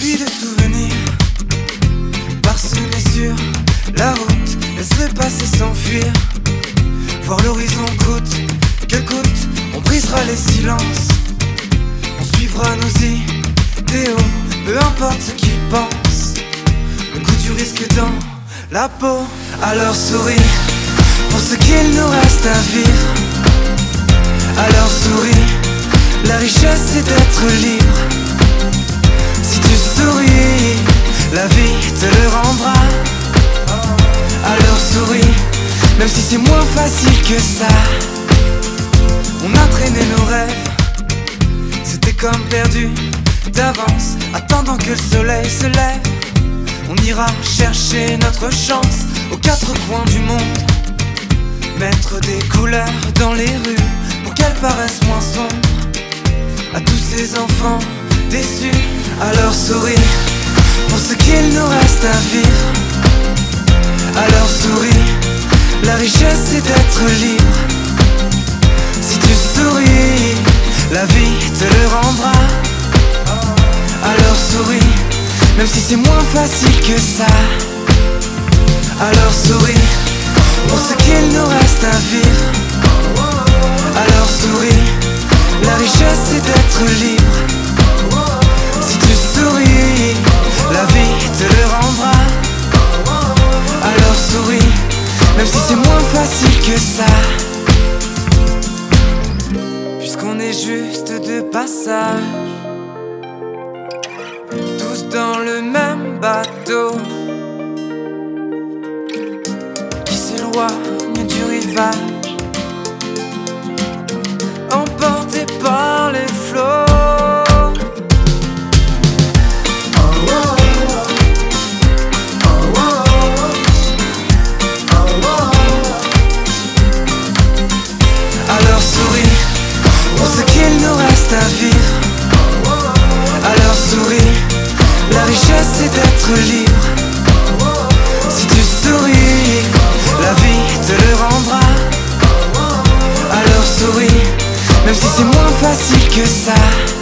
pluie de souvenirs parsemés sur la route. Laisse le passé s'enfuir. Voir l'horizon coûte que coûte. On brisera les silences. On suivra nos idéaux. Peu importe ce qu'ils pensent. Le goût du risque dans la peau. Alors souris pour ce qu'il nous reste à vivre. Alors souris. La richesse c'est d'être libre. Si tu souris, la vie te le rendra. Alors souris, même si c'est moins facile que ça. On a traîné nos rêves, c'était comme perdu d'avance. Attendant que le soleil se lève, on ira chercher notre chance aux quatre coins du monde. Mettre des couleurs dans les rues pour qu'elles paraissent moins sombres à tous ces enfants déçus. Alors souris pour ce qu'il nous reste à vivre. Alors souris, la richesse c'est d'être libre. Si tu souris, la vie te le rendra. Alors souris, même si c'est moins facile que ça. Alors souris pour ce qu'il nous reste à vivre. Alors souris, la richesse c'est d'être libre. Si tu souris, la vie te le rendra. Alors souris, même si c'est moins facile que ça. Puisqu'on est juste de passage, tous dans le même bateau qui s'éloigne du rivage, emporté par les flots. Alors souris pour ce qu'il nous reste à vivre. Alors souris, la richesse c'est d'être libre. Si tu souris, la vie te le rendra. Alors souris, même si c'est moins facile que ça.